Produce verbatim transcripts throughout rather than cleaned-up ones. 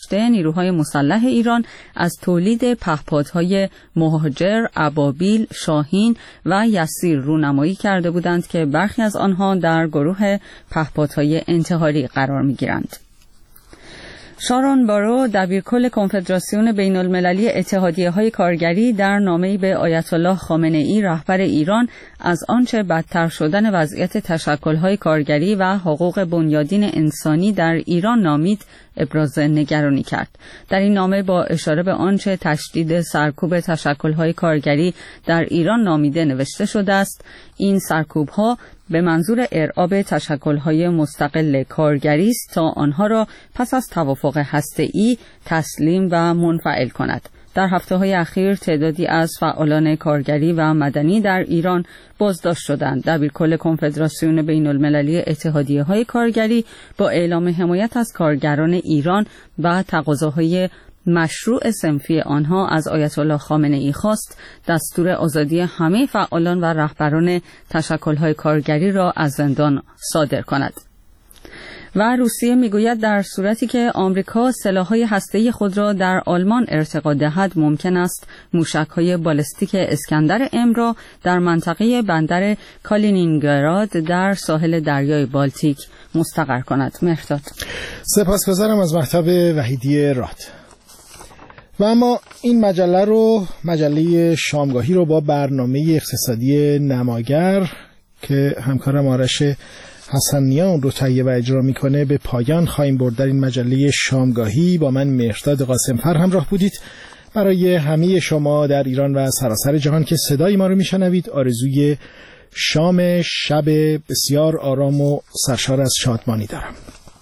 گذشته نیروهای مسلح ایران از تولید پهپادهای مهاجر، ابابیل، شاهین و یسیر رونمایی کرده بودند که برخی از آنها در گروه پهپادهای انتحاری قرار می‌گیرند. شارون بارو، دبیرکل کنفدراسیون بین المللی اتحادیه‌های کارگری، در نامه‌ای به آیت الله خامنه‌ای رهبر ایران از آنچه بدتر شدن وضعیت تشکل‌های کارگری و حقوق بنیادین انسانی در ایران نامید، ابراز نگرانی کرد. در این نامه با اشاره به آنچه تشدید سرکوب تشکل‌های کارگری در ایران نامیده نوشته شده است: این سرکوب‌ها به منظور ارعاب تشکل‌های مستقل کارگری است تا آنها را پس از توافق هسته‌ای تسلیم و منفعل کند. در هفته‌های اخیر تعدادی از فعالان کارگری و مدنی در ایران بازداشت شدند. دبیرکل کنفدراسیون بین المللی اتحادیه‌های کارگری با اعلام حمایت از کارگران ایران و تقاضاهای مشروع صنفی آنها از آیت الله خامنه‌ای خواست دستور آزادی همه فعالان و رهبران تشکل‌های کارگری را از زندان صادر کند. و روسیه میگوید در صورتی که آمریکا سلاح‌های هسته‌ای خود را در آلمان ارتقا دهد، ممکن است موشک‌های بالستیک اسکندر ام را در منطقه بندر کالینینگراد در ساحل دریای بالتیک مستقر کند. مهرداد. سپاسگزارم از مهتاب وحیدی راد. و اما این مجله رو مجله شامگاهی رو با برنامه اقتصادی نماگر که همکارم آرش حسنیان رو تهیه و اجرا میکنه به پایان خواهیم برد. در این مجله شامگاهی با من مهرداد قاسمفر همراه بودید. برای همه شما در ایران و سراسر جهان که صدای ما رو میشنوید آرزوی شام شب بسیار آرام و سرشار از شادمانی دارم.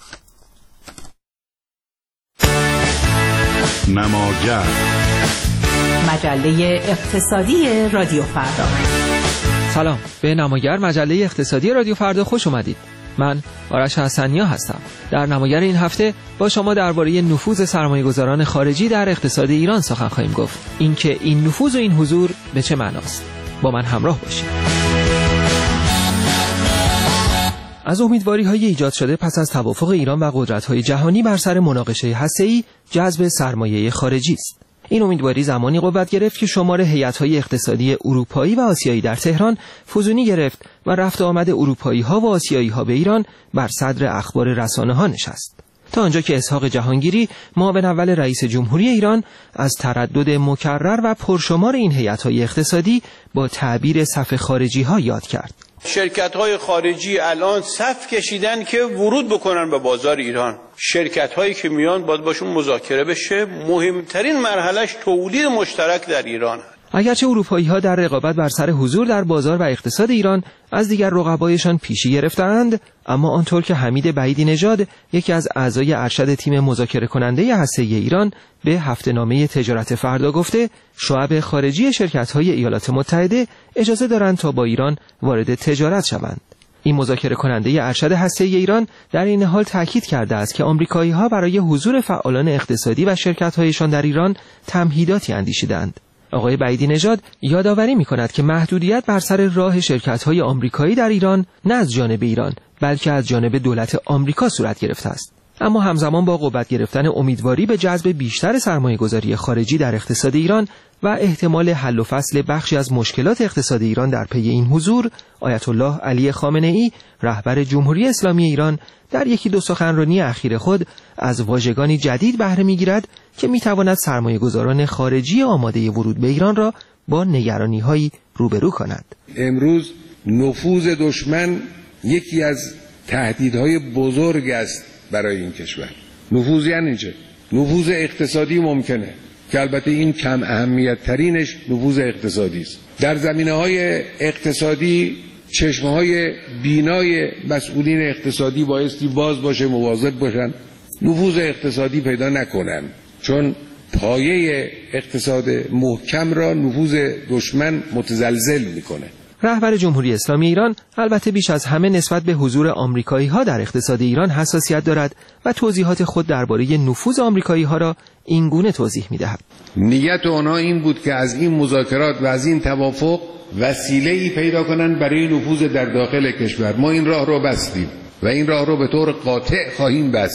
نماگر، مجله اقتصادی رادیو فردا. سلام، به نماگر مجله اقتصادی رادیو فردا خوش اومدید. من آرش حسنیا هستم. در نماگر این هفته با شما درباره نفوذ سرمایه‌گذاران خارجی در اقتصاد ایران سخن خواهیم گفت. اینکه این نفوذ و این حضور به چه معناست؟ با من همراه باشید. از امیدواری‌های ایجاد شده پس از توافق ایران و قدرت‌های جهانی بر سر مناقشه هسته‌ای، جذب سرمایه خارجی است. این امیدواری زمانی قوت گرفت که شمار هیئت‌های اقتصادی اروپایی و آسیایی در تهران فزونی گرفت و رفت آمد اروپایی‌ها و آسیایی‌ها به ایران بر صدر اخبار رسانه‌ها نشست. تا آنجا که اسحاق جهانگیری، معاون اول رئیس جمهوری ایران، از تردد مکرر و پرشمار این هیئت‌های اقتصادی با تعبیر صف خارجی‌ها یاد کرد. شرکت‌های خارجی الان صف کشیدن که ورود بکنن به بازار ایران. شرکت‌هایی که میان باید باشون مذاکره بشه. مهمترین مرحلهش تولید مشترک در ایران. اگرچه اروپایی‌ها در رقابت بر سر حضور در بازار و اقتصاد ایران از دیگر رقبایشان پیشی گرفتند، اما آنطور که حمید بعیدی نژاد، یکی از اعضای ارشد تیم مذاکره کننده هسته‌ای ایران، به هفته‌نامه تجارت فردا گفته، شعب خارجی شرکت‌های ایالات متحده اجازه دارند تا با ایران وارد تجارت شوند. این مذاکره کننده ارشد هسته‌ای ایران در این حال تاکید کرده است که آمریکایی‌ها برای حضور فعالان اقتصادی و شرکت‌هایشان در ایران تمهیداتی اندیشیدند. آقای بعیدی نژاد یادآوری می‌کند که محدودیت بر سر راه شرکت‌های آمریکایی در ایران نه از جانب ایران بلکه از جانب دولت آمریکا صورت گرفته است. اما همزمان با قوت گرفتن امیدواری به جذب بیشتر سرمایه‌گذاری خارجی در اقتصاد ایران و احتمال حل و فصل بخشی از مشکلات اقتصاد ایران در پی این حضور، آیت الله علی خامنه‌ای، رهبر جمهوری اسلامی ایران، در یکی دو سخنرانی اخیر خود از واژگانی جدید بهره می‌گیرد که می‌تواند سرمایه‌گذاران خارجی آماده ورود به ایران را با نگرانی‌هایی روبرو کند. امروز نفوذ دشمن یکی از تهدیدهای بزرگ است برای این کشور. نفوذ یعنی چه؟ نفوذ اقتصادی ممکنه که البته این کم اهمیت ترینش نفوذ اقتصادی است. در زمینه‌های اقتصادی چشمه‌های بینای مسئولین اقتصادی بایستی باز باشه، مواظب باشن نفوذ اقتصادی پیدا نکنن، چون پایه اقتصاد محکم را نفوذ دشمن متزلزل میکنه. رهبر جمهوری اسلامی ایران البته بیش از همه نسبت به حضور آمریکایی‌ها در اقتصاد ایران حساسیت دارد و توضیحات خود درباره نفوذ آمریکایی‌ها را این گونه توضیح می‌دهد. نیت آنها این بود که از این مذاکرات و از این توافق وسیله‌ای پیدا کنند برای نفوذ در داخل کشور. ما این راه رو بستیم و این راه رو به طور قاطع خواهیم بست.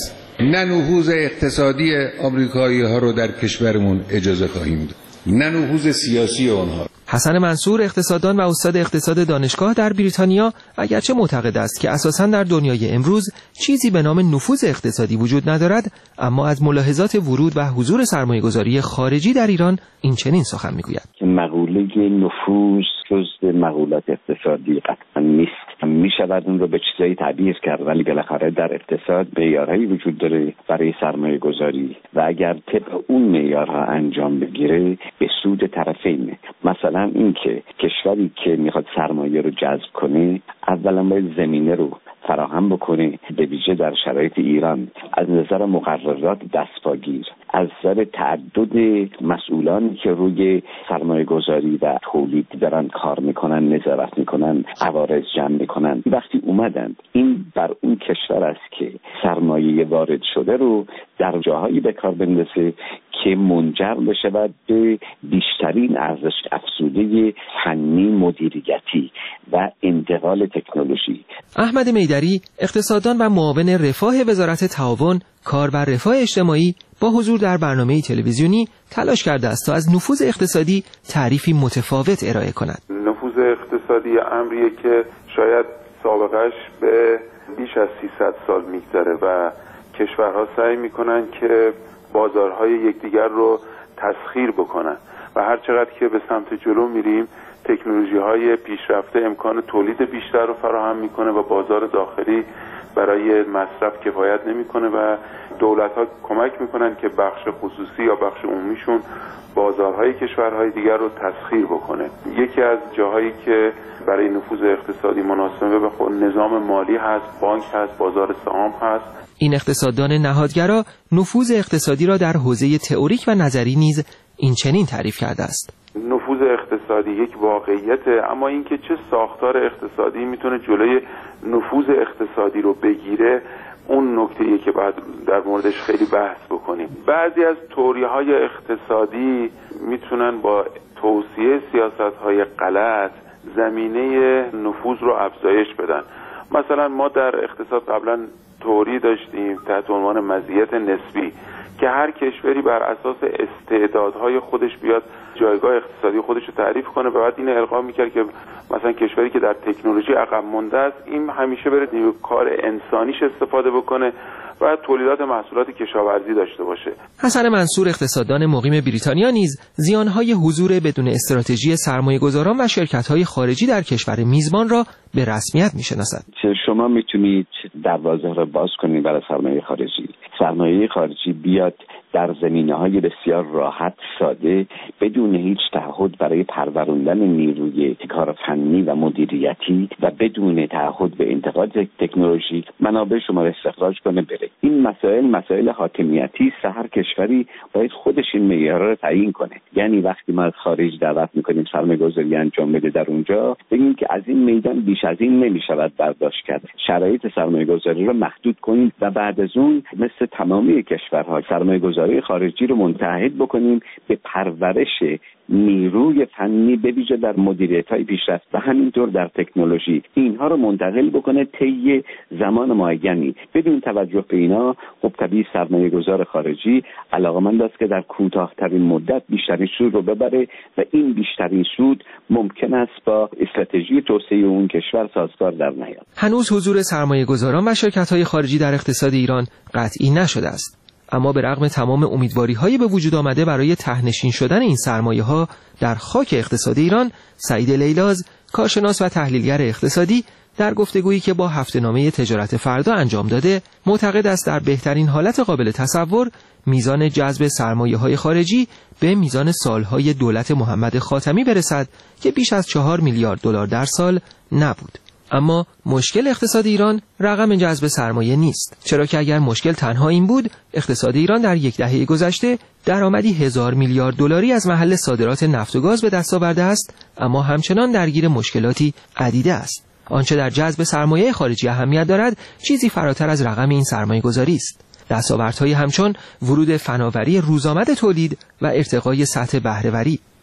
نه نفوذ اقتصادی آمریکایی ها رو در کشورمون اجازه خواهیم داد، نه نفوذ سیاسی آنها. حسن منصور، اقتصاددان و استاد اقتصاد دانشگاه در بریتانیا، اگرچه معتقد است که اساساً در دنیای امروز چیزی به نام نفوذ اقتصادی وجود ندارد، اما از ملاحظات ورود و حضور سرمایه‌گذاری خارجی در ایران این چنین سخن می‌گوید. مقوله نفوذ جزء مقولات اقتصادی قطعا نیست. می شود اون رو به چیزایی تعبیر کرد، ولی بالاخره در اقتصاد معیارهایی وجود داره برای سرمایه گذاری و اگر طبق اون معیارها انجام بگیره به سود طرفینه. مثلا این که کشوری که میخواد سرمایه رو جذب کنه اولا باید زمینه رو فراهم بکنه، به ویژه در شرایط ایران از نظر مقررات دستپاگیر، از نظر تعدد مسئولانی که روی سرمایه گذاری و تولید دارن کار میکنن، نظارت میکنن، عوارض جمع میکنن. وقتی اومدن این بر اون کشور است که سرمایه وارد شده رو در جاهایی به کار بندازه که منجر بشود به بیشترین ارزش افزوده فنی، مدیریتی و انتقال تکنولوژی. احمد میدری، اقتصاددان و معاون رفاه وزارت تعاون، کار و رفاه اجتماعی، با حضور در برنامه تلویزیونی تلاش کرده است تا از نفوذ اقتصادی تعریفی متفاوت ارائه کند. نفوذ اقتصادی امریه که شاید سابقش به بیش از سیصد سال میگذره و کشورها سعی میکنن که بازارهای یکدیگر رو تسخیر بکنن و هر چقدر که به سمت جلو میریم تکنولوژی های پیشرفته امکان تولید بیشتر رو فراهم میکنه و بازار داخلی برای مصرف کفایت نمیکنه و دولت ها کمک میکنن که بخش خصوصی یا بخش عمومیشون بازارهای کشورهای دیگر رو تسخیر بکنه. یکی از جاهایی که برای نفوذ اقتصادی مناسبه به خود نظام مالی هست، بانک هست، بازار سهام هست. این اقتصاددان نهادگرا نفوذ اقتصادی را در حوزه تئوریک و نظری نیز این چنین تعریف کرده است. نفوذ اقتصادی یک واقعیته، اما اینکه چه ساختار اقتصادی میتونه جلوی نفوذ اقتصادی رو بگیره اون نکته‌ایه که باید در موردش خیلی بحث بکنیم. بعضی از تئوری‌های اقتصادی میتونن با توصیه سیاست‌های غلط زمینه نفوذ رو افزایش بدن. مثلا ما در اقتصاد قبلا تئوری داشتیم تحت عنوان مزیت نسبی که هر کشوری بر اساس استعدادهای خودش بیاد جایگاه اقتصادی خودش رو تعریف کنه و بعد این القا میکرد که مثلا کشوری که در تکنولوژی عقب مونده است این همیشه بره نیروی کار انسانیش استفاده بکنه و تولیدات محصولات کشاورزی داشته باشه. حسن منصور، اقتصاددان مقیم بریتانیا، نیز زیانهای حضور بدون استراتژی سرمایه‌گذاران و شرکت‌های خارجی در کشور میزبان را به رسمیت می‌شناسد. شما میتونید دروازه را باز کنید برای سرمایه خارجی. سرمایه خارجی بیاد در زمینه‌های بسیار راحت، ساده، بدون هیچ تعهد برای پروراندن نیروی کار فنی و مدیریتی و بدون تعهد به انتقال تکنولوژی منابع شما را استخراج کنه بره. این مسائل مسائل حاکمیتی است. هر کشوری باید خودش این معیارها رو تعیین کنه. یعنی وقتی ما از خارج دعوت می‌کنیم سرمایه‌گذاری انجام بده در اونجا، بگیم که از این میدان بیش از این نمی‌شود برداشت کرد. شرایط سرمایه‌گذاری رو محدود کنیم و بعد از اون مثل تمامی کشورها سرمایه‌گذاری خارجی رو متعهد بکنیم به پرورش نیروی فنی به ویژه در مدیریت‌های پیشرفته و همینطور در تکنولوژی. اینها رو منتقل بکنه طی زمان معینی. بدون توجه به اینا خب طبیعی سرمایه‌گذار خارجی علاقه‌مند است که در کوتاه‌ترین مدت بیشترین سود رو ببره و این بیشترین سود ممکن است با استراتژی توسعه اون کشور سازگار در نیاد. هنوز حضور سرمایه‌گذاران و شرکت‌های خارجی در اقتصاد ایران قطعی نشده است. اما به رغم تمام امیدواری‌های به وجود آمده برای ته‌نشین شدن این سرمایه‌ها در خاک اقتصاد ایران، سعید لیلاز، کارشناس و تحلیلگر اقتصادی، در گفتگویی که با هفته‌نامه تجارت فردا انجام داده، معتقد است در بهترین حالت قابل تصور میزان جذب سرمایه‌های خارجی به میزان سالهای دولت محمد خاتمی برسد که بیش از چهار میلیارد دلار در سال نبود. اما مشکل اقتصاد ایران رقم جذب سرمایه نیست، چرا که اگر مشکل تنها این بود، اقتصاد ایران در یک دهه گذشته درآمدی هزار میلیارد دلاری از محل صادرات نفت و گاز به دست آورده است، اما همچنان درگیر مشکلاتی عدیده است. آنچه در جذب سرمایه خارجی اهمیت دارد، چیزی فراتر از رقم این سرمایه‌گذاری است. دستاوردهای همچون ورود فناوری روزآمد تولید و ارتقای سطح بهره‌وری.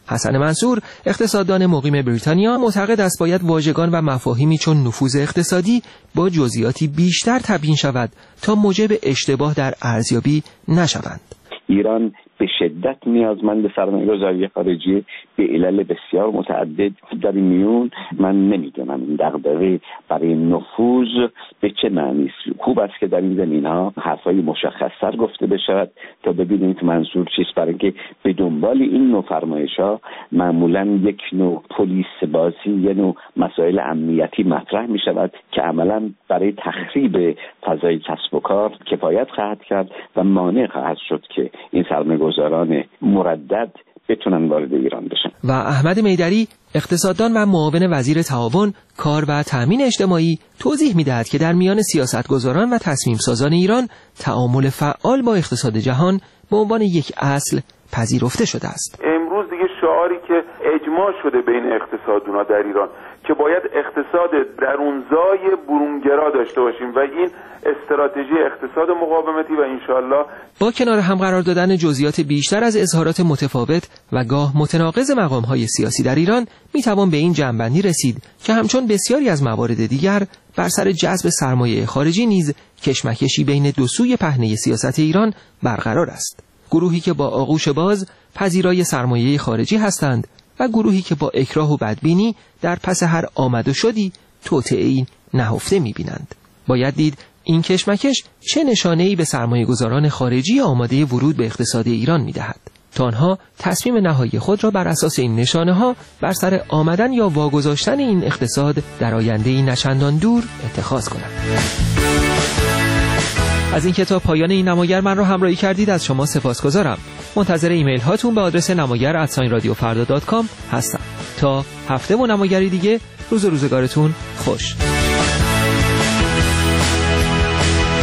حسن منصور، اقتصاددان مقیم بریتانیا، معتقد است باید واژگان و مفاهیمی چون نفوذ اقتصادی با جزئیاتی بیشتر تبیین شود تا موجب اشتباه در ارزیابی نشوند. ایران به شدت نیازمند سرمایه‌گذاری خارجی به علل بسیار متعدد. در این میون من نمیدونم این دغدغه برای نفوذ به چه معنی است. خوب است که در این زمینه‌ها حرفای مشخص‌تر گفته بشود تا ببینیم که منظور چیست، برای اینکه به دنبال این نوع فرمایش‌ها معمولاً یک نوع پلیس بازی، یک نوع مسائل امنیتی مطرح می‌شود که عملاً برای تخریب فضای کسب و کار کفایت خواهد کرد و مانع خواهد شد که این سرمایه‌گذاران مردد بتونن وارد ایران بشن. و احمد میدری، اقتصاددان و معاون وزیر تعاون، کار و تأمین اجتماعی، توضیح می‌دهد که در میان سیاستگزاران و تصمیم سازان ایران تعامل فعال با اقتصاد جهان به عنوان یک اصل پذیرفته شده است. امروز دیگه شعاری که اجماع شده بین اقتصاددونا در ایران که باید اقتصاد درونزای برونگرا داشته باشیم و این استراتژی اقتصاد مقاومتی و انشالله با کنار هم قرار دادن جزئیات بیشتر از اظهارات متفاوت و گاه متناقض مقام‌های سیاسی در ایران میتوان به این جمع‌بندی رسید که همچون بسیاری از موارد دیگر بر سر جذب سرمایه خارجی نیز کشمکشی بین دو سوی پهنه سیاست ایران برقرار است. گروهی که با آغوش باز پذیرای سرمایه خارجی هستند و گروهی که با اکراه و بدبینی در پس هر آمد و شدی توطئه‌ای نهفته می‌بینند. باید دید این کشمکش چه نشانه‌ای به سرمایه‌گذاران خارجی آماده ورود به اقتصاد ایران می‌دهد تا آنها تصمیم نهایی خود را بر اساس این نشانه‌ها بر سر آمدن یا واگذاشتن این اقتصاد در آینده‌ای نچندان دور اتخاذ کنند. از این کتاب پایان این نماگر من را همراهی کردید از شما سپاسگزارم. منتظر ایمیل هاتون به آدرس نماگر ات رادیو فردا دات کام هستم. تا هفته و نماگری دیگه، روز و روزگارتون خوش.